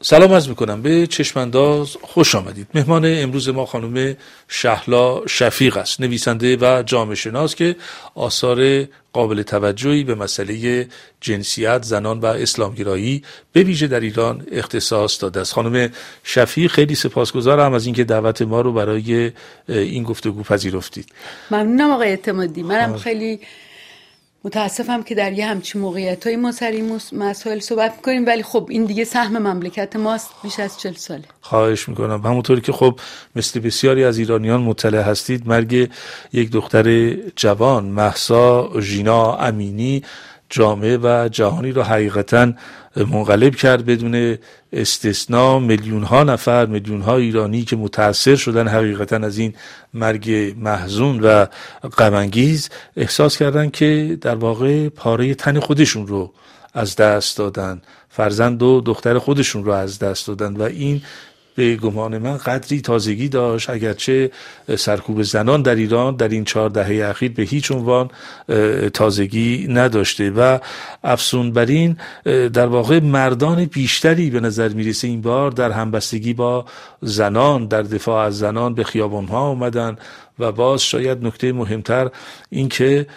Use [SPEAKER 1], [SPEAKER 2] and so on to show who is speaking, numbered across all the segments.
[SPEAKER 1] سلام عرض میکنم به چشمانداز، خوش آمدید. مهمان امروز ما خانم شهلا شفیق است، نویسنده و جامعه شناس که آثار قابل توجهی به مسئله جنسیت، زنان و اسلامگرایی به ویژه در ایران اختصاص داده است. خانم شفیق، خیلی سپاسگزارم از اینکه دعوت ما رو برای این گفتگو پذیرفتید.
[SPEAKER 2] ممنونم آقای اعتمادی. منم خیلی متاسفم که در یه همچین موقعیت‌های ما سر این مسائل صحبت می‌کنیم، ولی خب این دیگه سهم مملکت ماست بیش از 40 ساله.
[SPEAKER 1] خواهش میکنم. همونطوری که خب مثل بسیاری از ایرانیان مطلع هستید، مرگ یک دختر جوان مهسا ژینا امینی جامعه و جهانی را حقیقتاً منقلب کرد. بدون استثناء میلیون ها نفر، میلیون ها ایرانی که متاثر شدن حقیقتاً از این مرگ محزون و غم انگیز، احساس کردن که در واقع پاره تن خودشون رو از دست دادن، فرزند و دختر خودشون رو از دست دادن و این به گمان من قدری تازگی داشت، اگرچه سرکوب زنان در ایران در این 4 دهه اخیر به هیچ عنوان تازگی نداشته و افزون بر این در واقع مردان بیشتری به نظر میرسه این بار در همبستگی با زنان، در دفاع از زنان به خیابان‌ها اومدن و باز شاید نکته مهمتر این که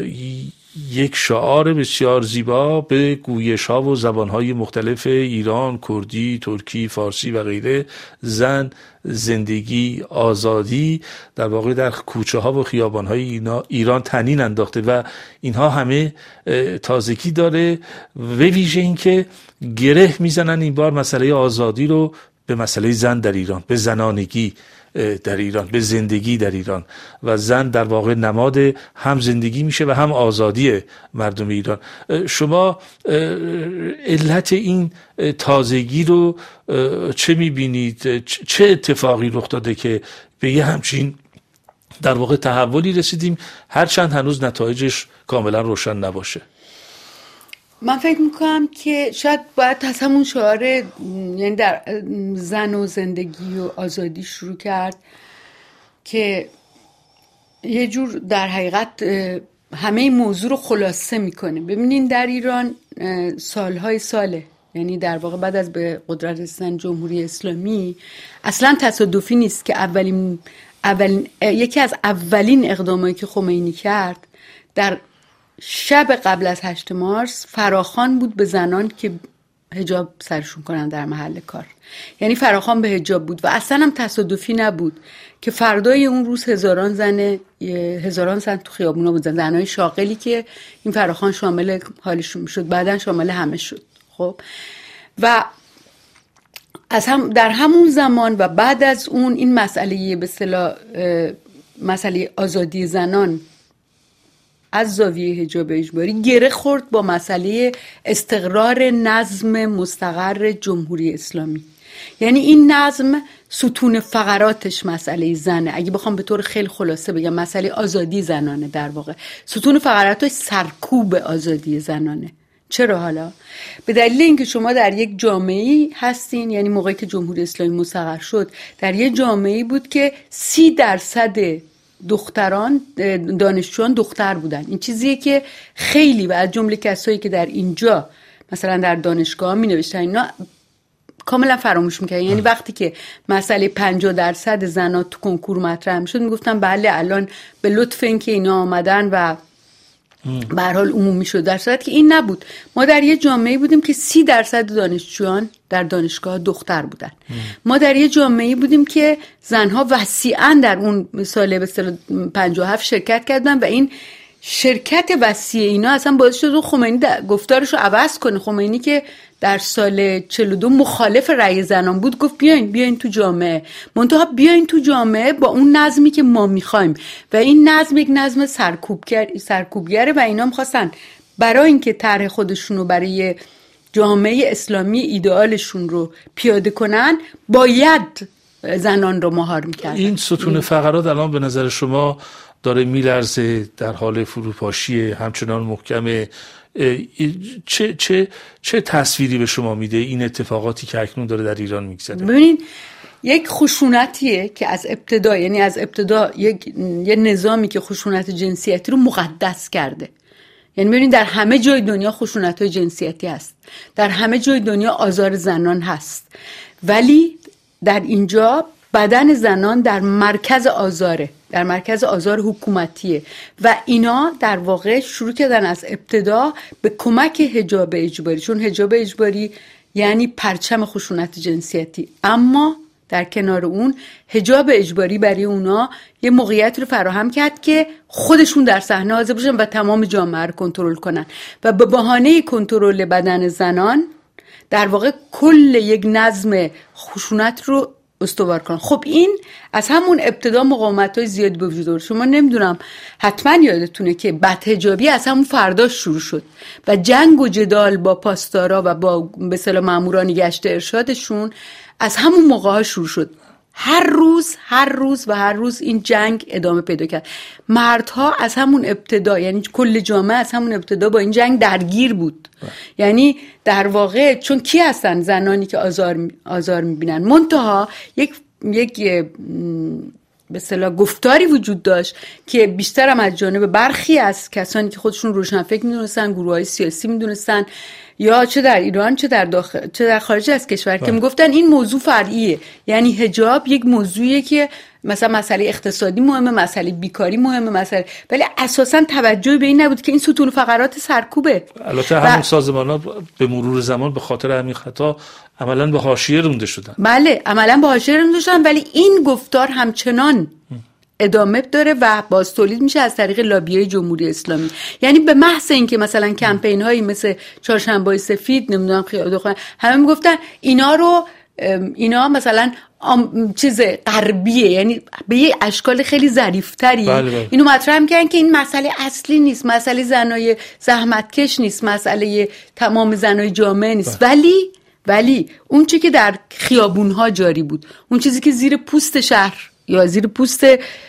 [SPEAKER 1] یک شعار بسیار زیبا به گویش‌ها و زبان‌های مختلف ایران، کردی، ترکی، فارسی و غیره، زن، زندگی، آزادی، در واقع در کوچه‌ها و خیابان‌های ایران طنین انداخته و اینها همه تازگی داره. به ویژه این که گره میزنن این بار مسئله آزادی رو به مسئله زن در ایران، به زنانگی در ایران، به زندگی در ایران، و زن در واقع نماد هم زندگی میشه و هم آزادی مردم ایران. شما علت این تازگی رو چه میبینید؟ چه اتفاقی رخ داده که به یه همچین در واقع تحولی رسیدیم، هرچند هنوز نتایجش کاملا روشن نباشه؟
[SPEAKER 2] من فکر میکنم که شاید باید از همون شعار، یعنی در زن و زندگی و آزادی شروع کرد که یه جور در حقیقت همه این موضوع رو خلاصه میکنه. ببینین در ایران سالهای ساله، یعنی در واقع بعد از به قدرت رسیدن جمهوری اسلامی، اصلا تصادفی نیست که یکی از اولین اقدامایی که خمینی کرد در شب قبل از 8 مارس فراخوان بود به زنان که حجاب سرشون کنن در محل کار. یعنی فراخوان به حجاب بود و اصلا هم تصادفی نبود که فردای اون روز هزاران زن تو خیابونا بودن، زنای شاغلی که این فراخوان شامل حالشون شد، بعدن شامل همه شد. خب و در همون زمان و بعد از اون این مسئله به اصطلاح مسئله آزادی زنان از زاویه حجاب اجباری گره خورد با مسئله استقرار نظم مستقر جمهوری اسلامی. یعنی این نظم ستون فقراتش مسئله زنه. اگه بخوام به طور خیلی خلاصه بگم، مسئله آزادی زنانه. در واقع ستون فقراتش سرکوب آزادی زنانه. چرا حالا؟ به دلیل اینکه شما در یک جامعه‌ای هستین، یعنی موقعی که جمهوری اسلامی مستقر شد در یک جامعه‌ای بود که 30% دختران دانشجویان دختر بودن. این چیزیه که خیلی و از جمله کسایی که در اینجا مثلا در دانشگاه می نوشتن اینا کاملا فراموش میکنن. یعنی وقتی که مسئله 50% زنان تو کنکور مطرح میشد میگفتن بله الان به لطف این که اینا آمدن و به هر حال عمومی شد، در صورتی که این نبود. ما در یه جامعه بودیم که 30% دانشجویان در دانشگاه دختر بودن. ما در یه جامعه بودیم که زنها وسیعاً در اون سال به اصطلاح 57 شرکت کردن و این شرکت وسیع اینا اصلا باعث شد خمینی گفتارشو عوض کنه. خمینی که در سال 42 مخالف رأی زنان بود گفت بیاین تو جامعه، منتها بیاین تو جامعه با اون نظمی که ما میخوایم، و این نظم یک نظم سرکوبگره و اینا میخواستن برای اینکه طرح خودشونو برای جامعه اسلامی ایدئالشون رو پیاده کنن باید زنان رو مهار میکردن. این
[SPEAKER 1] ستون فقرات الان به نظر شما داره میلرزه، در حال فروپاشی همچنان محکمه؟ چه تصویری به شما میده این اتفاقاتی که اکنون داره در ایران میگذره؟
[SPEAKER 2] ببینید، یک خشونتیه که از ابتدا، یعنی از ابتدا یه نظامی که خشونت جنسیتی رو مقدس کرده. یعنی ببینید در همه جای دنیا خشونت‌های جنسیتی هست، در همه جای دنیا آزار زنان هست، ولی در اینجا بدن زنان در مرکز آزاره، در مرکز آزار حکومتیه و اینا در واقع شروع کردن از ابتدا به کمک حجاب اجباری، چون حجاب اجباری یعنی پرچم خشونت جنسیتی، اما در کنار اون حجاب اجباری برای اونا یه موقعیت رو فراهم کرد که خودشون در صحنه حاضر باشن و تمام جامعه رو کنترل کنن و به بهانه کنترل بدن زنان در واقع کل یک نظم خشونت رو استوار کنن. خب این از همون ابتدا مقاومت‌های زیادی به وجود آورد. شما نمیدونم حتما یادتونه که بدحجابی از همون فرداش شروع شد و جنگ و جدال با پاسدارا و با به اصطلاح ماموران گشت ارشادشون از همون موقع ها شروع شد. هر روز این جنگ ادامه پیدا کرد. مردها از همون ابتدا، یعنی کل جامعه از همون ابتدا با این جنگ درگیر بود. یعنی در واقع چون کی هستن؟ زنانی که آزار میبینن. منتها یک به اصطلاح گفتاری وجود داشت که بیشتر هم از جانب برخی از کسانی که خودشون روشنفکر میدونستن، گروه‌های سیاسی میدونستن، یا چه در ایران چه در خارج از کشور که میگفتن این موضوع فرعیه، یعنی حجاب یک موضوعیه که مثلا مسئله اقتصادی مهمه، مسئله بیکاری مهمه، مسئله، ولی اساسا توجه به این نبود که این ستون فقرات سرکوبه.
[SPEAKER 1] البته همون سازمان‌ها به مرور زمان به خاطر همین خطا عملاً به حاشیه رونده شدن.
[SPEAKER 2] بله، عملاً به حاشیه رونده شدن، ولی این گفتار همچنان ادامه داره و باز تولید میشه از طریق لابیای جمهوری اسلامی. یعنی به محض اینکه مثلا کمپین هایی مثل چهارشنبه سفید، نمیدونم همه میگفتن اینا مثلا چیز غربیه، یعنی به یه اشکال خیلی ظریف‌تری اینو مطرح می‌کنن که این مسئله اصلی نیست، مسئله زنای زحمتکش نیست، مسئله تمام زنای جامعه نیست. ولی اون چیزی که در خیابون‌ها جاری بود، اون چیزی که زیر پوست شهر یا زیر پوست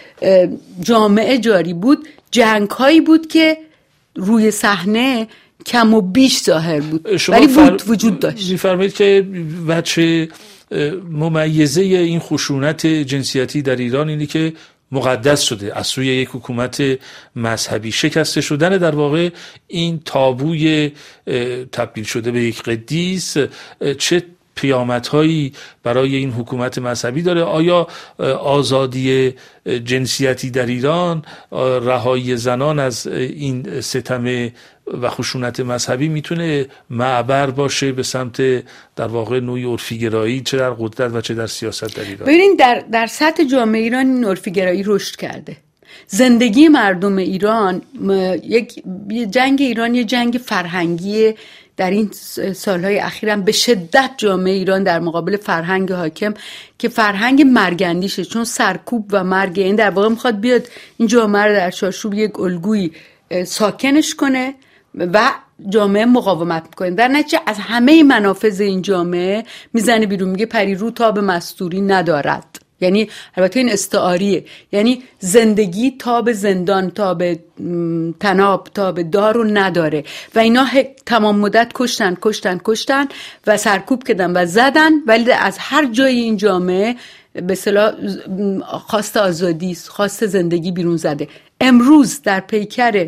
[SPEAKER 2] جامعه جاری بود، جنگ‌هایی بود که روی صحنه کم و بیش ظاهر بود ولی وجود داشت.
[SPEAKER 1] می‌فرمایید که بچه ممیزه این خشونت جنسیتی در ایران اینی که مقدس شده از سوی یک حکومت مذهبی، شکسته شدن در واقع این تابوی تبدیل شده به یک قدیس چه پیامدهایی برای این حکومت مذهبی داره؟ آیا آزادی جنسیتی در ایران، رهایی زنان از این ستم و خشونت مذهبی میتونه معبر باشه به سمت در واقع نوعی عرفی‌گرایی چه در قدرت و چه در سیاست در ایران؟
[SPEAKER 2] ببینید در سطح جامعه ایران این عرفی‌گرایی رشد کرده. زندگی مردم ایران، یک جنگ ایران یه جنگ فرهنگی در این سالهای اخیرم به شدت جامعه ایران در مقابل فرهنگ حاکم که فرهنگ مرگندیشه، چون سرکوب و مرگ این در واقع میخواد بیاد این جامعه رو در چارچوب یک الگویی ساکنش کنه و جامعه مقاومت میکنه. در نتیجه از همه منافذ این جامعه میزنه بیرون، میگه پریرو تاب مستوری ندارد. یعنی البته این استعاریه، یعنی زندگی تاب زندان، تاب تناب، تاب دار رو نداره و اینا تمام مدت کشتن و سرکوب کردن و زدن، ولی از هر جای این جامعه به اصطلاح خواست آزادی، خواست زندگی بیرون زده. امروز در پیکر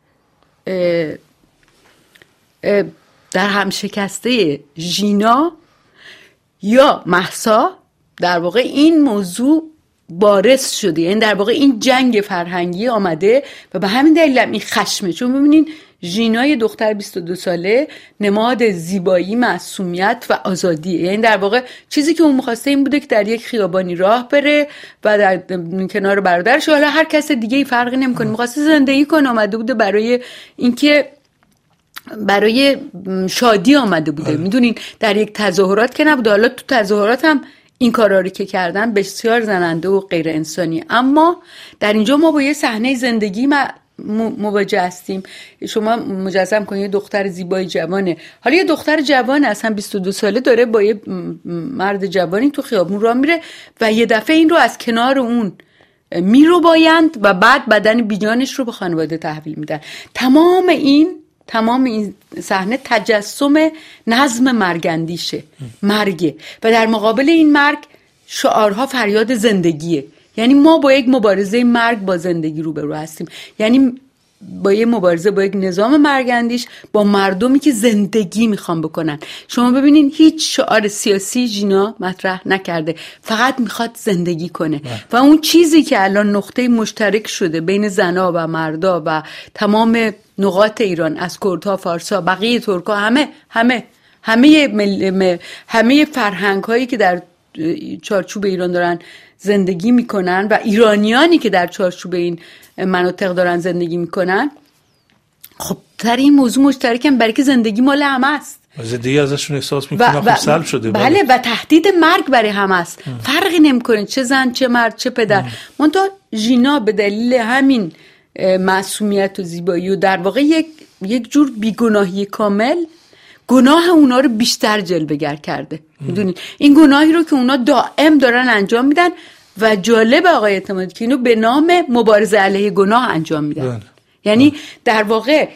[SPEAKER 2] در هم شکسته ژینا یا مهسا در واقع این موضوع بارز شده، یعنی در واقع این جنگ فرهنگی آمده و به همین دلیل این خشمه. چون ببینین ژینا دختر 22 ساله نماد زیبایی، معصومیت و آزادیه، یعنی در واقع چیزی که اون می‌خواسته این بوده که در یک خیابانی راه بره و در کنار برادرش، حالا هر کس دیگه ای فرقی نمی‌کنه، می‌خواسته زندگی کنه، آمده بوده برای اینکه برای شادی آمده بوده. میدونین در یک تظاهرات که نبوده، حالا تو تظاهرات هم این کارا رو که کردن بسیار زننده و غیر انسانی، اما در اینجا ما با یه صحنه زندگی مواجه هستیم. شما مجسم کنید یه دختر زیبای جوانه، حالا یه دختر جوان اصلا 22 ساله داره با یه مرد جوانی تو خیابون راه میره و یه دفعه این رو از کنار اون میرو بایند و بعد بدن بیجانش رو به خانواده تحویل میدن. تمام این صحنه تجسم نظم مرگندیشه، مرگه و در مقابل این مرگ شعارها فریاد زندگیه. یعنی ما با یک مبارزه مرگ با زندگی روبرو هستیم. یعنی با یه مبارزه با یک نظام مرگندیش، با مردمی که زندگی میخوان بکنن. شما ببینین هیچ شعار سیاسی ژینا مطرح نکرده، فقط میخواد زندگی کنه. و اون چیزی که الان نقطه مشترک شده بین زنا و مردا و تمام نقاط ایران، از کردها، فارسا، بقیه ترکا، همه فرهنگ هایی که در چارچوب ایران دارن زندگی میکنن و ایرانیانی که در چارچوب این مناطق دارن زندگی میکنن، خب در این موضوع مشترکن، برای که زندگی مال همه است.
[SPEAKER 1] زندگی ازشون احساس میکنن خب سلب شده.
[SPEAKER 2] بله و تهدید مرگ برای همه است. فرقی نمیکنه چه زن، چه مرد، چه پدر. منتها ژینا به دلیل همین معصومیت و زیبایی و در واقع یک جور بیگناهی کامل، گناه اونا رو بیشتر جلوه‌گر کرده. میدونید این گناهی رو که اونا دائم دارن انجام میدن و جالب آقای اعتمادی که اینو به نام مبارزه علیه گناه انجام میدن. یعنی در واقع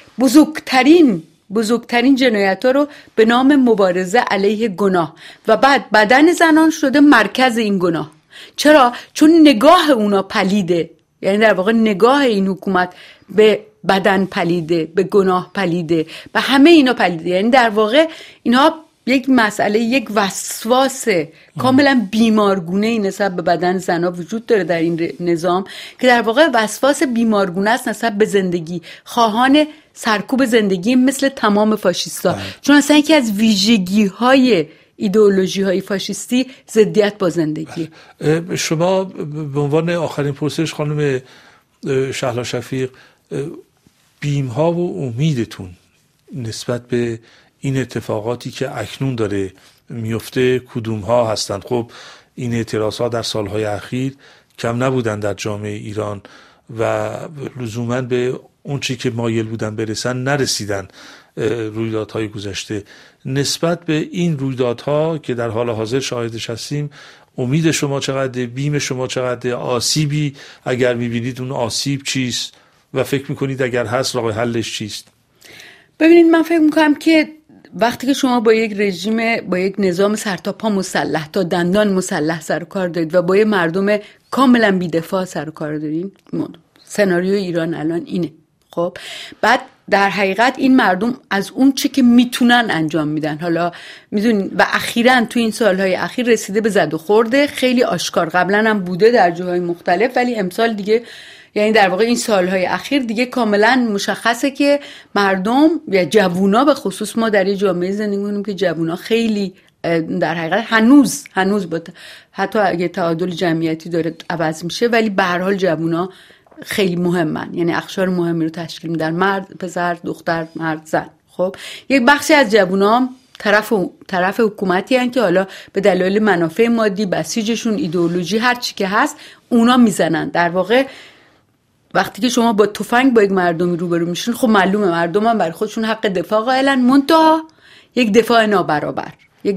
[SPEAKER 2] بزرگترین جنایت‌ها رو به نام مبارزه علیه گناه و بعد بدن زنان شده مرکز این گناه. چرا؟ چون نگاه اونا پلیده. یعنی در واقع نگاه این حکومت به بدن پلیده، به گناه پلیده و همه اینا پلیده. یعنی در واقع اینها یک مسئله، یک وسواس کاملا بیمارگونه نسبت به بدن زنها وجود داره در این نظام که در واقع وسواس بیمارگونه است نسبت به زندگی، خواهان سرکوب زندگی مثل تمام فاشیستا. چون اصلا یکی از ویژگی‌های ایدئولوژی‌های فاشیستی ضدیت با زندگی.
[SPEAKER 1] شما به عنوان آخرین پرسش خانم شهلا شفیق، بیم‌ها و امیدتون نسبت به این اتفاقاتی که اکنون داره میفته کدوم‌ها هستند؟ خب این اعتراض‌ها در سالهای اخیر کم نبودن در جامعه ایران و لزوماً به اون چی که مایل بودن برسن نرسیدن رویدادهای گذشته. نسبت به این رویدادها که در حال حاضر شاهدش هستیم، امید شما چقدر؟ بیم شما چقدر؟ آسیبی اگر میبینید اون آسیب چیست و فکر میکنید اگر هست راه حلش چیست؟
[SPEAKER 2] ببینید من فکر میکنم که وقتی که شما با یک رژیم، با یک نظام سرتاپا مسلح تا دندان مسلح سر و کار دارید و با یک مردم کاملا بی‌دفاع سر و کار دارید، سناریوی ایران الان اینه. خب بعد در حقیقت این مردم از اون چی که میتونن انجام میدن. حالا میدونین و اخیراً تو این سالهای اخیر رسیده به زد و خورده خیلی آشکار، قبلا هم بوده در جاهای مختلف ولی امسال دیگه، یعنی در واقع این سالهای اخیر دیگه کاملا مشخصه که مردم یا جوونا به خصوص، ما در یه جامعه زندگی می‌کنیم که جوونا خیلی در حقیقت هنوز با حتی اگه تعادل جمعیتی داره عوض میشه ولی به هر حال جوونا خیلی مهمن، یعنی اقشار مهمی رو تشکیل میدن، مرد، پسر، دختر، مرد، زن. خب یک بخشی از جوونا طرف حکومتی هستن که حالا به دلایل منافع مادی، بسیجشون، ایدئولوژی، هر چی که هست اونا میزنن. در واقع وقتی که شما با تفنگ با یک مردمی روبرو میشین، خب معلومه مردم هم برای خودشون حق دفاع قائلن، منتها یک دفاع نابرابر.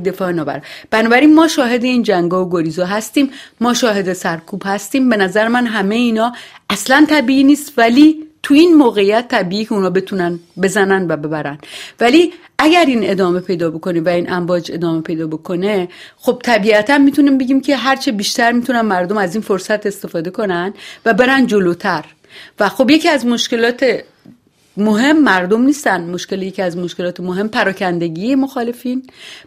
[SPEAKER 2] بنابراین ما شاهد این جنگا و گریزا هستیم، ما شاهد سرکوب هستیم. به نظر من همه اینا اصلا طبیعی نیست ولی تو این موقعیت طبیعی که اونا بتونن بزنن و ببرن. ولی اگر این ادامه پیدا بکنه و این امواج ادامه پیدا بکنه، خب طبیعتا میتونیم بگیم که هرچه بیشتر میتونن مردم از این فرصت استفاده کنن و برن جلوتر. و خب یکی از مشکلات مهم مردم نیستن، یکی از مشکلات مهم پراکندگی مخالفین،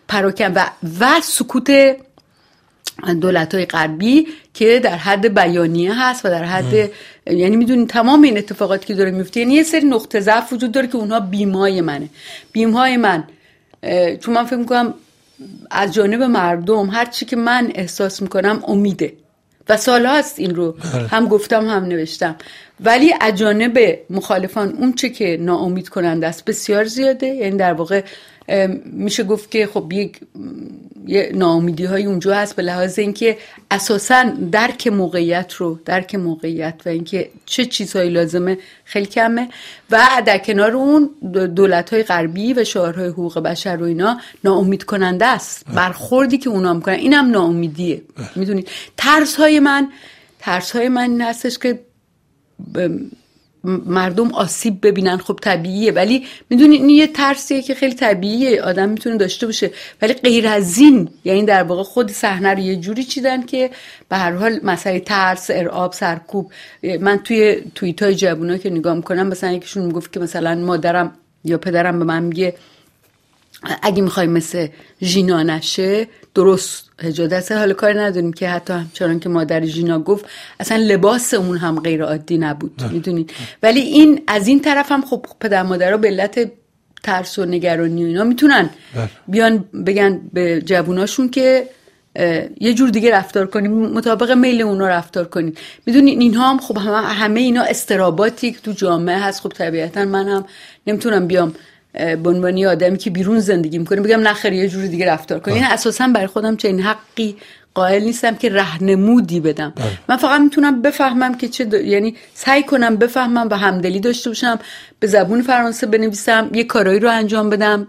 [SPEAKER 2] و سکوت دولت‌های غربی که در حد بیانیه هست و در حد یعنی میدونید تمام این اتفاقاتی که داره میفته، یعنی یه سری نقطه ضعف وجود داره که اونها بیمهای من چون من فکر میکنم از جانب مردم هر چی که من احساس میکنم امیده و سالهاست این رو هم گفتم هم نوشتم، ولی از جانب مخالفان اون چی که ناامید کننده است بسیار زیاده. یعنی در واقع میشه گفت که خب یه ناامیدی های اونجا هست به لحاظ اینکه اساساً درک موقعیت و اینکه چه چیزهایی لازمه خیلی کمه و در کنار اون دولت های غربی و شعارهای حقوق بشر و اینا ناامید کننده است. برخوردی که اونا میکنن اینم ناامیدیه. میدونید ترس های من این هستش که مردم آسیب ببینن، خب طبیعیه، ولی میدونی این یه ترسیه که خیلی طبیعیه آدم میتونه داشته باشه، ولی غیر از این یعنی در واقع خود صحنه رو یه جوری چیدن که به هر حال مسئله ترس، ارعاب، سرکوب. من توی توییتای جوونا که نگاه میکنم مثلا یکیشون میگفت که مثلا مادرم یا پدرم به من میگه اگه میخوای مثل ژینا نشه درست حجاب دست، حال کاری نداریم که حتی همچنان که مادر ژینا گفت اصلا لباس اون هم غیر عادی نبود، میدونید. ولی این از این طرف هم خب پدر مادرها به علت ترس و نگرانی و اینا میتونن بیان بگن به جووناشون که یه جور دیگه رفتار کنیم، مطابق میل اونا رفتار کنیم. میدونین اینها هم خب همه اینا استراباتی که تو جامعه هست. خب طبیعتا من هم نمیتونم بیام به عنوان آدمی که بیرون زندگی میکنه بگم نخیر یه جور دیگه رفتار کنیم. این اساسا برای خودم چنین حقی قائل نیستم که راهنمودی بدم. من فقط میتونم بفهمم که یعنی سعی کنم بفهمم و همدلی داشته باشم، به زبون فرانسه بنویسم، یه کارایی رو انجام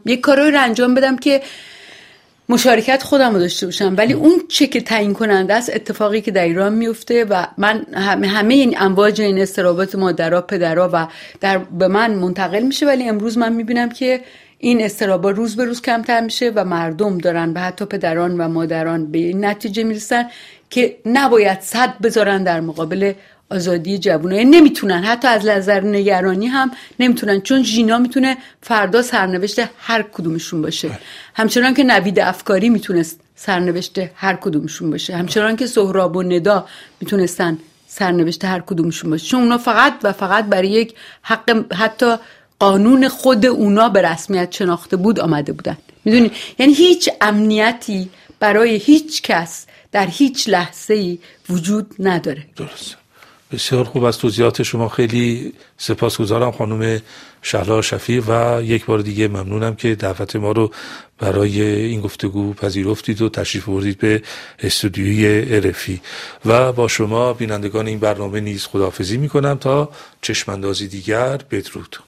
[SPEAKER 2] بدم که مشارکت خودم رو داشته باشم. ولی اون چه که تعیین کننده است اتفاقی که در ایران میفته و من همه این امواج این استرابات مادرها پدرها و به من منتقل میشه، ولی امروز من میبینم که این استرابا روز به روز کمتر میشه و مردم دارن و حتی پدران و مادران به این نتیجه میرسن که نباید صد بذارن در مقابل آزادی جوانان. نمیتونن، حتی از نظر نگرانی هم نمیتونن، چون ژینا میتونه فردا سرنوشت هر کدومشون باشه، همچنان که نوید افکاری میتونست سرنوشت هر کدومشون باشه، همچنان که سهراب و ندا میتونستن سرنوشت هر کدومشون باشه، چون اونا فقط و فقط برای یک حق حتی قانون خود اونا به رسمیت شناخته بود آمده بودن. میدونی یعنی هیچ امنیتی برای هیچ کس در هیچ لحظه‌ای وجود نداره.
[SPEAKER 1] درست. بسیار خوب، از توضیحات شما خیلی سپاسگزارم خانم شهلا شفیع و یک بار دیگه ممنونم که دعوت ما رو برای این گفتگو پذیرفتید و تشریف بردید به استودیوی RFI و با شما بینندگان این برنامه نیز خداحافظی میکنم تا چشماندازی دیگر. بدرود.